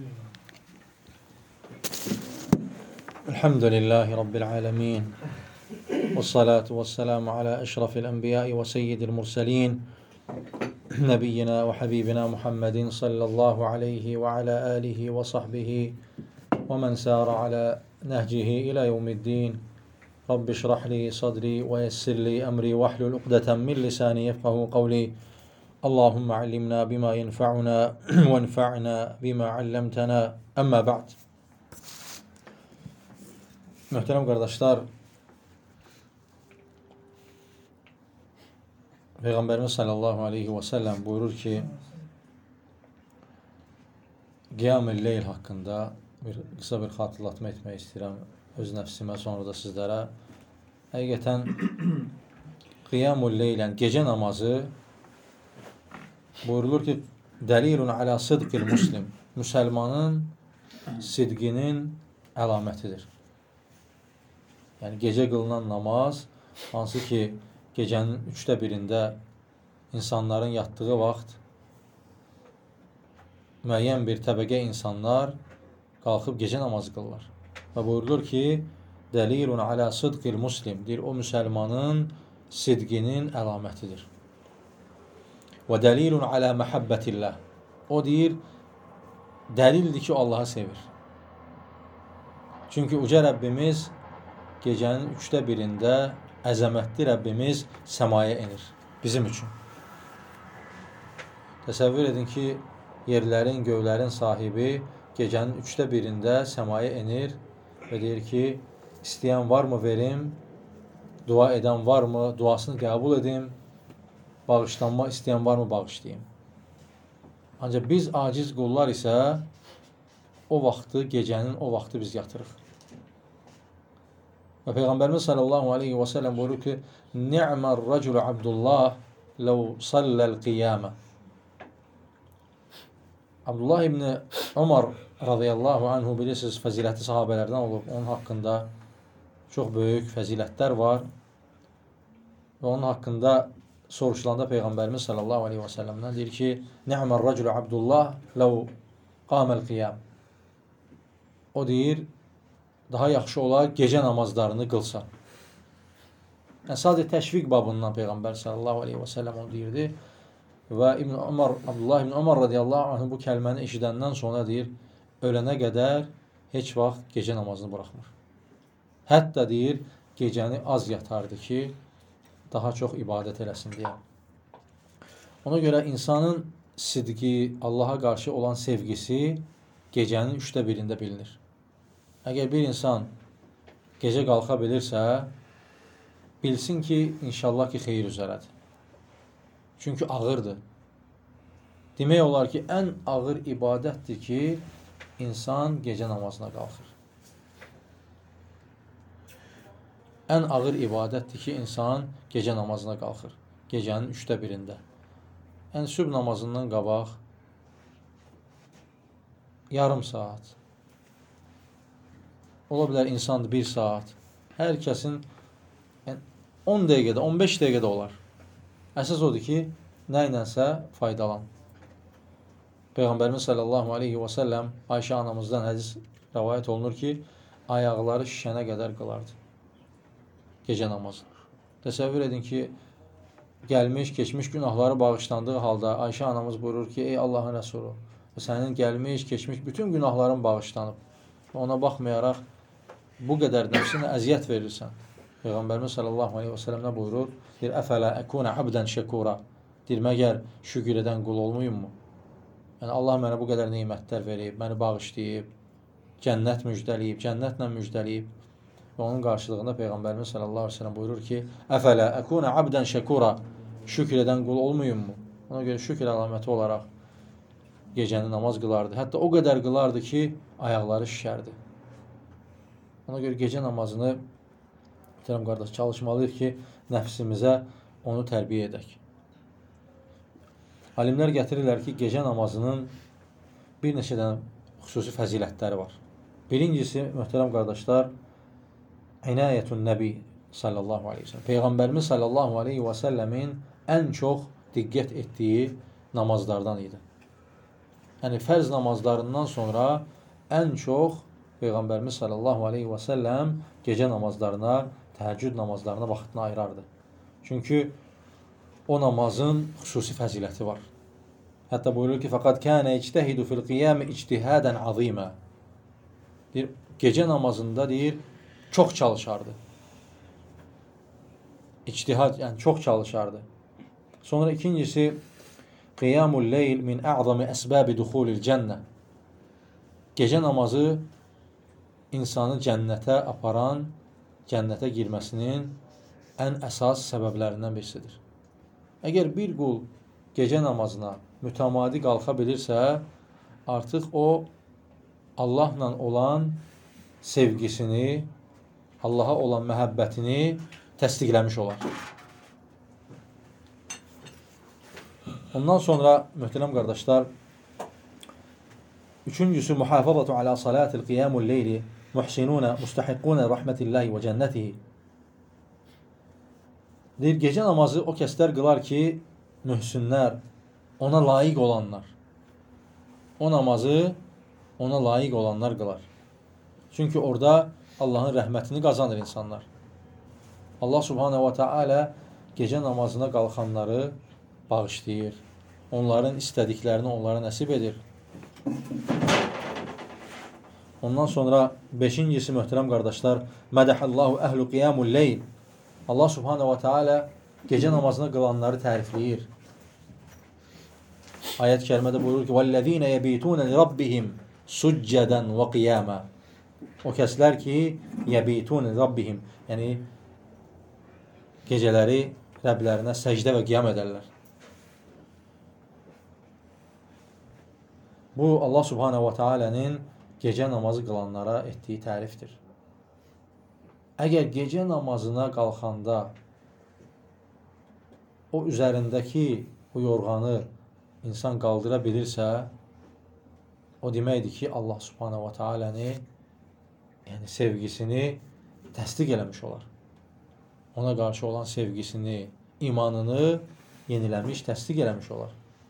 Elhamdülillahi Rabbil alemin. Ve salatu ve selamu ala eşrafil enbiyai ve seyyidil murselin. Nebiyyina ve habibina Muhammedin sallallahu aleyhi ve ala alihi ve sahbihi ve men sâra ala nehcihi ila yevmiddin. Rabbi şrahli sadri ve yessirli emri ve ahlul uqdeten min lisani yefkahu kavli. Allahümme allimna bima yenfa'una ve enfa'na bima allamtana. Amma ba'd. Möhtərəm qardaşlar, Peyğəmbərimiz sallallahu aleyhi və səlləm buyurur ki, Qiyam-ül Leyl haqqında qısa bir xatırlatma etmək istəyirəm öz nəfsimə, sonra da sizlərə. Həqiqətən Qiyam-ül Leyl, yəni gecə namazı buyurulur ki, dəlilun alə sıdqil muslim, müsəlmanın sidqinin əlamətidir. Yəni gecə qılınan namaz, hansı ki gecənin 1/3-də insanların yatdığı vaxt müəyyən bir təbəqə insanlar qalxıb gecə namazı qılırlar. Və buyurulur ki, dəlilun alə sıdqil muslim, deyir, o müsəlmanın sidqinin əlamətidir. Və dəlilun alə məhəbbətillah, o deyir, dəlildir ki, Allahı sevir. Çünki uca Rəbbimiz gecənin 1/3-də əzəmətli Rəbbimiz səmaya enir bizim üçün. Təsəvvür edin ki, yerlərin, göylərin sahibi gecənin 1/3-də səmaya enir və deyir ki, istəyən varmı verim, dua edən varmı, duasını qəbul edim, bağışlanma istəyən varmı, bağışlayayım. Ancaq biz aciz qullar isə o vaxtı, gecənin o vaxtı biz yatırıq. Və Peyğəmbərimiz sallallahu aleyhi və səlləm buyurur ki, Ni'mər rəculu Abdullah ləv salləl qiyamə. Abdullah ibn Ömər radiyallahu anhu, bilirsiniz, fəzilətli sahabələrdən olub. Onun haqqında çox böyük fəzilətlər var. Və onun haqqında soruşulanda Peyğəmbərimiz sallallahu aleyhi və səlləmdən deyir ki, Ni'mər rəculu Abdullah ləv qaməl qiyam. O deyir, daha yaxşı olar gecə namazlarını qılsa. Yəni, sadəcə təşviq babından Peyğəmbər sallallahu aleyhi və səlləm onu deyirdi. Və Abdullah ibn Ömər radiyallahu anh bu kəlməni eşidəndən sonra deyir, ölənə qədər heç vaxt gecə namazını buraxmır. Hətta deyir, gecəni az yatardı ki, daha çox ibadət eləsin deyə. Ona görə insanın sidqi, Allaha qarşı olan sevgisi gecənin 1/3-də bilinir. Əgər bir insan gecə qalxa bilirsə, bilsin ki, inşallah ki, xeyir üzərədir. Çünki ağırdır. Demək olar ki, ən ağır ibadətdir ki, insan gecə namazına qalxır. Ən ağır ibadətdir ki, insan gecə namazına qalxır. Gecənin 1/3-də. Yəni, sübh namazından qabaq yarım saat, ola bilər insandır 1 saat. Hər kəsin 10 dəqiqədə, 15 dəqiqədə olar. Əsas odur ki, nə ilənsə faydalan. Peyğəmbərimiz sallallahu aleyhi və səlləm Ayşə anamızdan hədis rəvayət olunur ki, ayaqları şişənə qədər qılardı gecə namazı. Təsəvvür edin ki, gəlmiş, keçmiş günahları bağışlandığı halda Ayşə anamız buyurur ki, ey Allahın Rəsulu, sənin gəlmiş, keçmiş bütün günahların bağışlanıb. Ona baxmayaraq, bu qədər nəfsinə əziyyət verirsən. Peyğəmbərimiz sallallahu aleyhi və səlləm nə buyurur? Deyir, əfələ əkunə abdən şəkura. Deyir, məgər şükür edən qul olmayım mı? Yəni, Allah mənə bu qədər neymətlər verib, məni bağışlayıb, cənnət müjdəliyib, cənnətlə müjdəliyib. Və onun qarşılığında Peyğəmbərimiz sallallahu aleyhi və səlləm buyurur ki, əfələ əkunə abdən şəkura. Şükür edən qul olmayım mı? Ona görə şükür əlaməti olaraq gecəni namaz qılardı. Hətta o qədər qılardı ki, ayaqları şişərdi. Ona görə gecə namazını qardaş, çalışmalıyıq ki, nəfsimizə onu tərbiyə edək. Alimlər gətirirlər ki, gecə namazının bir neçə dənə xüsusi fəzilətləri var. Birincisi, möhtərəm qardaşlar, İnayətun Nəbi sallallahu aleyhi və səlləm. Peyğəmbərimiz sallallahu aleyhi və səlləmin ən çox diqqət etdiyi namazlardan idi. Yəni fərz namazlarından sonra ən çox Peyğəmbərimiz sallallahu aleyhi və səlləm gecə namazlarına, təhəccüd namazlarına vaxtını ayırardı. Çünki o namazın xüsusi fəziləti var. Hətta buyurur ki, fəqad kənə ictəhidu fil qiyami ictihadən azimə. Deyir, gecə namazında deyir, çox çalışardı. İctihad, yəni çox çalışardı. Sonra ikincisi, qiyamul leyl min a'zami əsbəbi duxulil cənnə. Gecə namazı insanı cənnətə aparan, cənnətə girməsinin ən əsas səbəblərindən birisidir. Əgər bir qul gecə namazına mütəmadi qalxa bilirsə, artıq o Allahla olan sevgisini, Allaha olan məhəbbətini təsdiqləmiş olar. Ondan sonra, möhtərəm qardaşlar, üçüncüsü, muhafazatu ala salatil qiyamul leyli muhsinuna mustahiqquna rahmetillahi və cənnətihi. Deyir, gecə namazı o kəslər qılar ki, mühsinlər, ona layiq olanlar. O namazı ona layiq olanlar qılar. Çünki orada Allahın rəhmətini qazanır insanlar. Allah subhanehu və teala gecə namazına qalxanları bağışlayır. Onların istədiklərini onlara nəsib edir. Ondan sonra beşincisi, möhtərəm qardaşlar, mədəhəllahu əhlu qiyamul leyl. Allah subhanehu və teala gecə namazına qılanları tərifləyir. Ayət-i kərimədə buyurur ki, وَالَّذ۪ينَ يَب۪يتُونَ لِرَبِّهِمْ سُجَّدًا وَقِيَامًا. O kəslər ki, يَب۪يتُونَ لِرَبِّهِمْ, yəni gecələri Rəblərinə səcdə və qiyam edərlər. Bu, Allah subhanehu və teala'nın gecə namazı qılanlara etdiyi tərifdir. Əgər gecə namazına qalxanda o üzərindəki o yorğanı insan qaldıra bilirsə, o deməkdir ki, Allah subhanehu və teala'nı, yəni sevgisini təsdiq eləmiş olar. Ona qarşı olan sevgisini, imanını yeniləmiş, təsdiq eləmiş olar.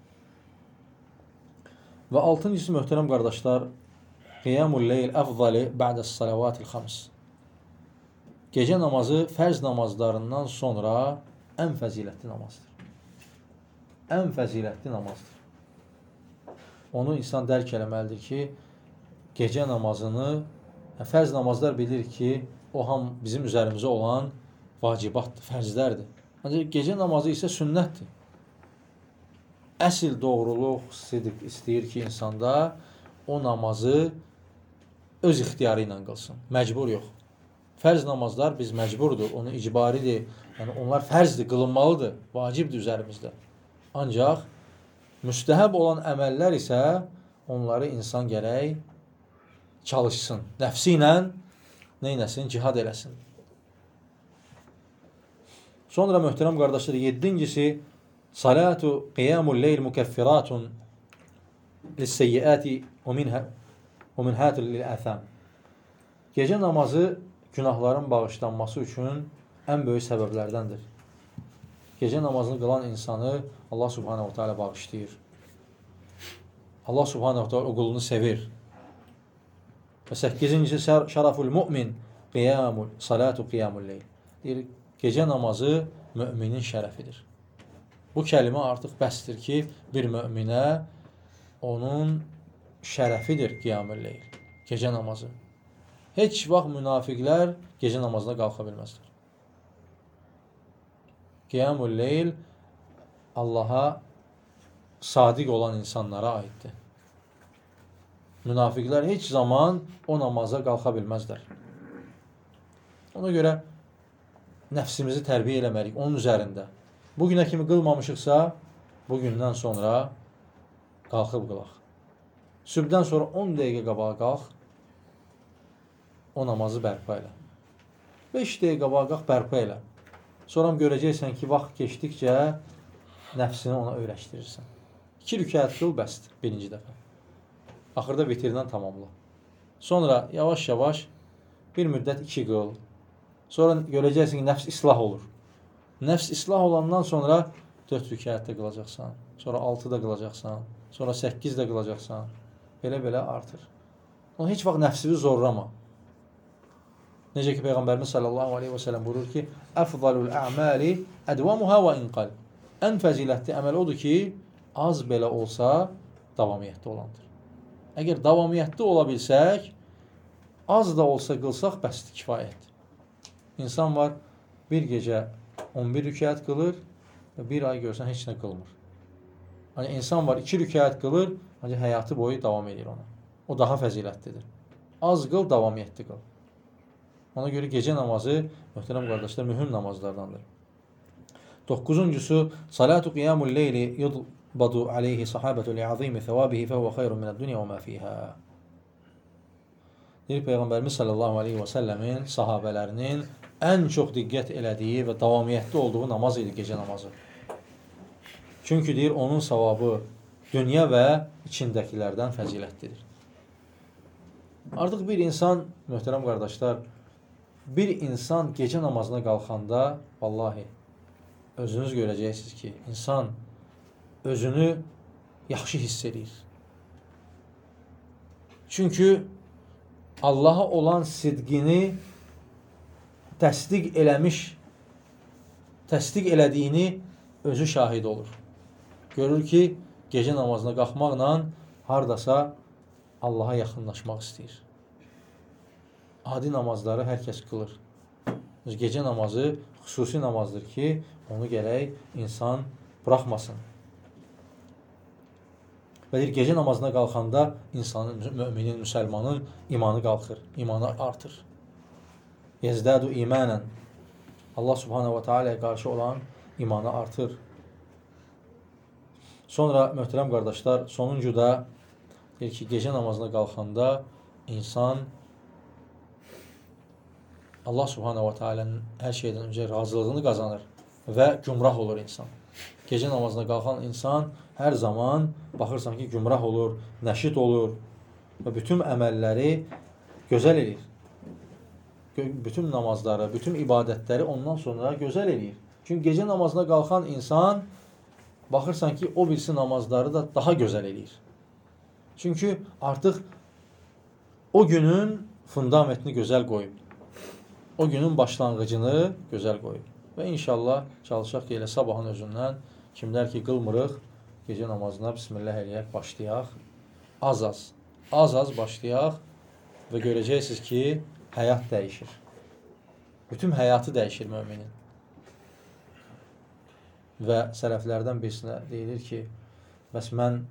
Və altıncısı, möhtərəm qardaşlar, qiyamul leyl əfzali ba'dəs salavatil xams. Gecə namazı fərz namazlarından sonra ən fəzilətli namazdır. Ən fəzilətli namazdır. Onu insan dərk eləməlidir ki, gecə namazını, fərz namazlar bilir ki, o bizim üzərimizə olan vacibatdır, fərzlərdir. Ancaq gecə namazı isə sünnətdir. Əsl doğruluq, sidq istəyir ki, insanda o namazı öz ixtiyarı ilə qılsın. Məcbur yox. Fərz namazlar biz məcburdur, onu icbaridir. Yəni onlar fərzdir, qılınmalıdır, vacibdir üzərimizdə. Ancaq müstəhəb olan əməllər isə onları insan gərək çalışsın. Nəfsi ilə neynəsin? Cihad eləsin. Sonra möhtərəm qardaşlar, yedincisi, salatu qiyamul leyl mukeffiratun lisseyyiati və minhatul lil-ətham. Gecə namazı günahların bağışlanması üçün ən böyük səbəblərdəndir. Gecə namazını qılan insanı Allah subhanehu wa ta'ala bağışlayır. Allah subhanehu wa ta'ala o qulunu sevir. Və 8-incisi, şəraful mümin salatu qiyamul leyl. Deyir, gecə namazı müminin şərəfidir. Bu kəlimə artıq bəsdir ki, bir müminə onun şərəfidir qiyamul leyl, gecə namazı. Heç vaxt münafiqlər gecə namazına qalxa bilməzlər. Qiyamul leyl Allaha sadiq olan insanlara aiddir. Münafiqlər heç zaman o namaza qalxa bilməzlər. Ona görə nəfsimizi tərbiyə eləməliyik onun üzərində. Bugünə kimi qılmamışıqsa, bugündən sonra qalxıb qılaq. Sübhdən sonra 10 dəqiqə qabağa qalx, o namazı bərpa elə. 5 dəqiqə qabağa qalx, bərpa elə. Sonra görəcəksən ki, vaxt keçdikcə nəfsini ona öyrəşdirirsən. 2 rükət qıl bəsdir birinci dəfə. Axırda vitirdən tamamla. Sonra yavaş-yavaş bir müddət 2 qıl. Sonra görəcəksən ki, nəfs islah olur. Nəfs islah olandan sonra 4 rükətdə qılacaqsan. sonra 6 da qılacaqsan, sonra 8 də qılacaqsan. Belə-belə artır. Onu heç vaxt nəfsini zorlama. Necə ki, Peyğəmbərimiz sallallahu aleyhi və səlləm buyurur ki, əfzalul əməli ədvamuha və inqal. Ən fəzilətli əməl odur ki, az belə olsa davamiyyətli olandır. Əgər davamiyyətli ola bilsək, az da olsa qılsaq bəsdir, kifayətdir. İnsan var, bir gecə 11 rükət qılır və bir ay görsən heç nə qılmır. Yəni, insan var, 2 rükət qılır, ancaq həyatı boyu davam edir ona. O daha fəzilətlidir. Az qıl, davamiyyətli qıl. Ona görə gecə namazı, möhtərəm qardaşlar, mühüm namazlardandır. 9-uncusu, salatu qiyamul leyli yudbadu aleyhi sahabətu li'azimi thəvabihi fəhvə xeyrun minəd dünya və mə fiyhə. Deyir, Peyğəmbərimiz sallallahu aleyhi və səlləmin sahabələrinin ən çox diqqət elədiyi və davamiyyətli olduğu namaz idi gecə namazı. Çünki deyir, onun savabı dünya və içindəkilərdən fəzilətlidir. Artıq bir insan, möhtərəm qardaşlar, bir insan gecə namazına qalxanda, vallahi, özünüz görəcəksiniz ki, insan özünü yaxşı hiss edir. Çünki Allaha olan sidqini təsdiq elədiyini özü şahid olur. Görür ki, gecə namazına qalxmaqla hardasa Allaha yaxınlaşmaq istəyir. Adi namazları hər kəs qılır. Gecə namazı xüsusi namazdır ki, onu gərək insan buraxmasın. Və deyir, gecə namazına qalxanda insanın, müminin, müsəlmanın imanı qalxır, imanı artır. Yezdədu imanən. Allah subhanahu wa ta'ala'ya qarşı olan imanı artır. Sonra, möhtərəm qardaşlar, sonuncuda deyir ki, gecə namazına qalxanda insan Allah subhanahu wa ta'ala'nın hər şeydən öncə razılığını qazanır və gümrah olur insan. Gecə namazına qalxan insan hər zaman baxırsan ki, gümrah olur, nəşid olur və bütün əməlləri gözəl edir. Bütün namazları, bütün ibadətləri ondan sonra gözəl edir. Çünki gecə namazına qalxan insan baxırsan ki, o birisi namazları da daha gözəl edir. Çünki artıq o günün fundamentini gözəl qoyub. O günün başlanğıcını gözəl qoyub. Və inşallah çalışaq ki, elə sabahın özündən kimlər ki, qılmırıq, gecə namazına bismillah eləyək, başlayaq. Az-az başlayaq və görəcəksiniz ki, həyat dəyişir. Bütün həyatı dəyişir müminin. Və sələflərdən birisinə deyilir ki, bəs mən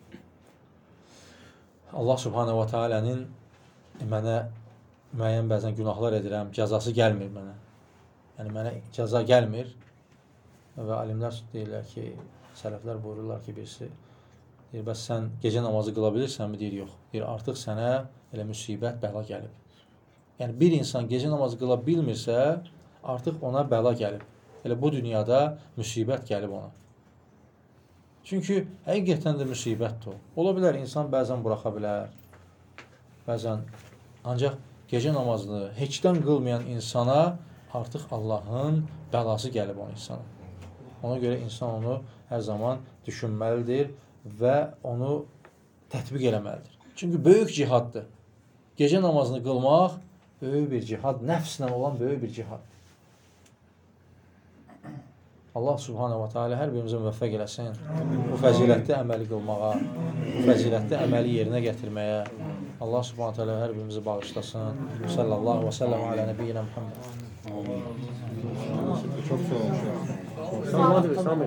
Allah subhanahu wa ta'ala'nın mənə müəyyən bəzən günahlar edirəm, cəzası gəlmir mənə. Yəni, mənə cəza gəlmir və alimlər deyirlər ki, sələflər buyururlar ki, birisi deyir, bəs sən gecə namazı qıla bilirsənmi? Deyir, yox. Deyir, artıq sənə elə müsibət, bəla gəlib. Yəni, bir insan gecə namazı qıla bilmirsə, artıq ona bəla gəlib. Elə bu dünyada müsibət gəlib ona. Çünki həqiqətən də müsibətdir o. Ola bilər, insan bəzən buraxa bilər, bəzən ancaq gecə namazını heçdən qılmayan insana artıq Allahın bəlası gəlib o insana. Ona görə insan onu hər zaman düşünməlidir və onu tətbiq eləməlidir. Çünki böyük cihaddır. Gecə namazını qılmaq böyük bir cihad, nəfslə olan böyük bir cihad. Allah subhanahu wa ta'ala hər birimizə müvəffəq eləsin. Bu fəzilətli əməli qılmağa, bu fəzilətli əməli yerinə gətirməyə Allah subhanahu wa ta'ala hər birimizi bağışlasın. Sallallahu və səlləm alə nəbiyyinə Muhammed. Çok sağ olun.